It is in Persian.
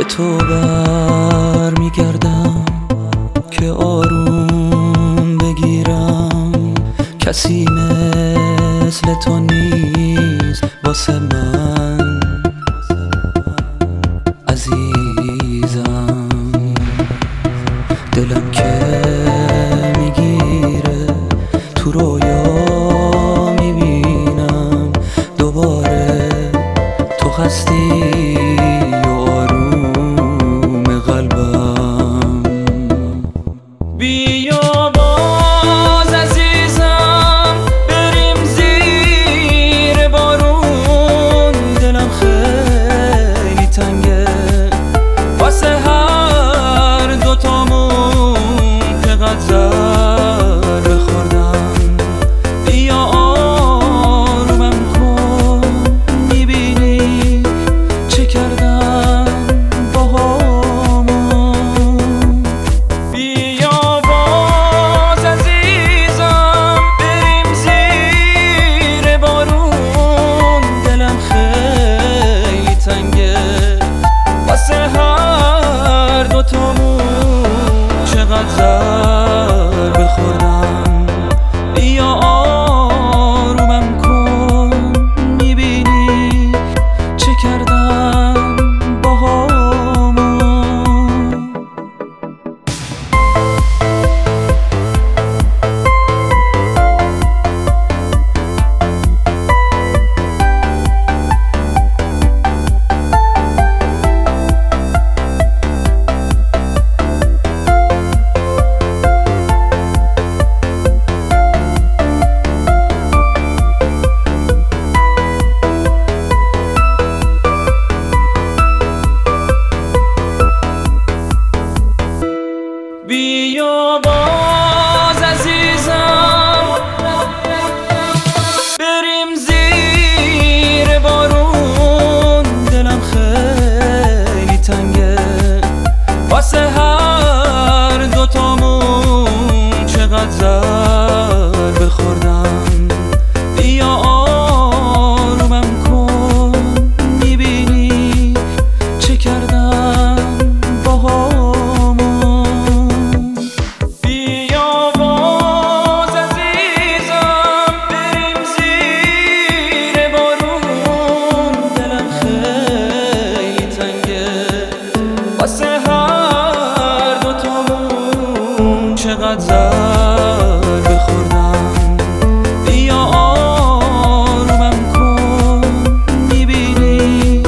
تو بر میگردم که آروم بگیرم، کسی مثل تو نیست واسه من عزیزم. دلم که میگیره تو رویا میبینم دوباره تو هستی و آروم قلبم. بیا باز عزیزم بریم زیر بارون، دلم خیلی تنگه واسه هر دوتامون چقدر ضربه خوردم. بیا آرومم کن میبینی چه کردم باهامون. بیا باز عزیزم بریم زیر بارون، دلم خیلی تنگه واسه هر دوتامون چقدر ضربه خوردم. بیا آرومم کن میبینی چه کردم باهامون. بیا باز عزیزم بریم زیر بارون، دلم خیلی تنگه واسه هر دوتامون چقدر ضربه خوردم. بیا آرومم کن میبینی چه کردم باهامون. بیا باز عزیزم بریم زیر بارون، دلم خیلی تنگه واسه هر دوتامون چقدر ضربه خوردم. بیا آرومم کن میبینی